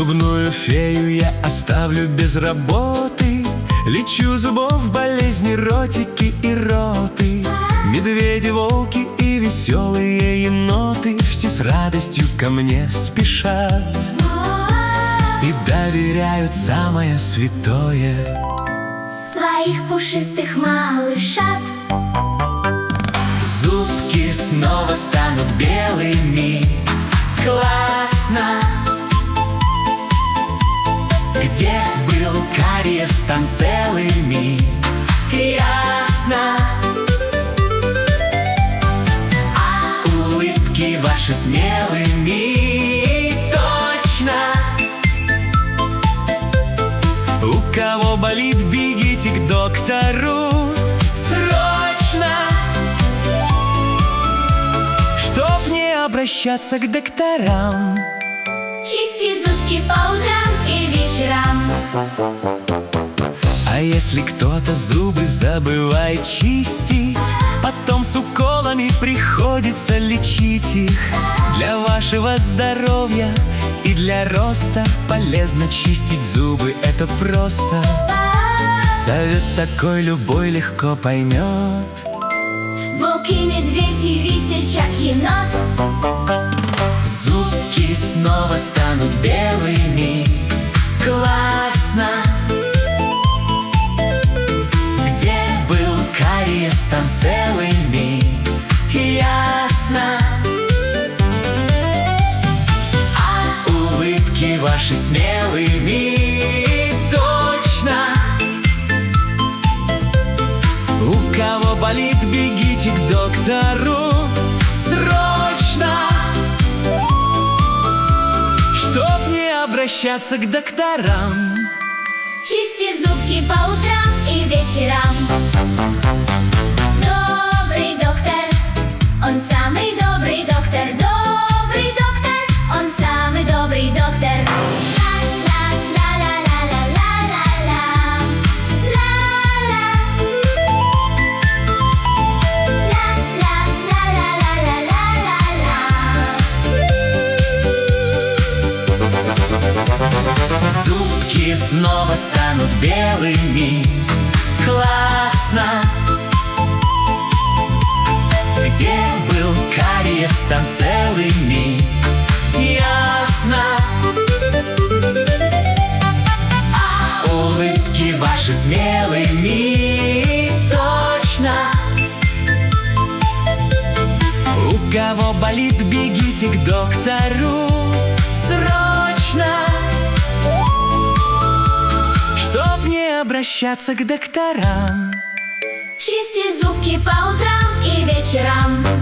Зубную фею я оставлю без работы. Лечу зубов, болезни, ротики и роты. Медведи, волки и веселые еноты все с радостью ко мне спешат и доверяют самое святое своих пушистых малышат. Зубки снова станут белыми. Классно! Где был кариес, там целыми. Ясно! А улыбки ваши смелыми. Точно! У кого болит, бегите к доктору срочно, чтоб не обращаться к докторам. Чисти зубки по утрам и вечерам. А если кто-то зубы забывает чистить, потом с уколами приходится лечить их. Для вашего здоровья и для роста полезно чистить зубы, это просто. Совет такой любой легко поймет. Волк и медведь и весельчак енот. Зубки снова станут белыми. Классно! Где был кариес, там целыми. Ясно! А улыбки ваши смелыми. Точно! У кого болит, бегите к доктору срочно, чтоб не обращаться к докторам. Чисти зубки по утрам и вечерам. Добрый доктор, он самый добрый доктор. Добрый доктор, он самый добрый доктор. Зубки снова станут белыми. Классно! Где был кариес, там целыми. Ясно! А улыбки ваши смелыми. Точно! У кого болит, бегите к доктору срочно, чтоб не обращаться к докторам. Чисти зубки по утрам и вечерам.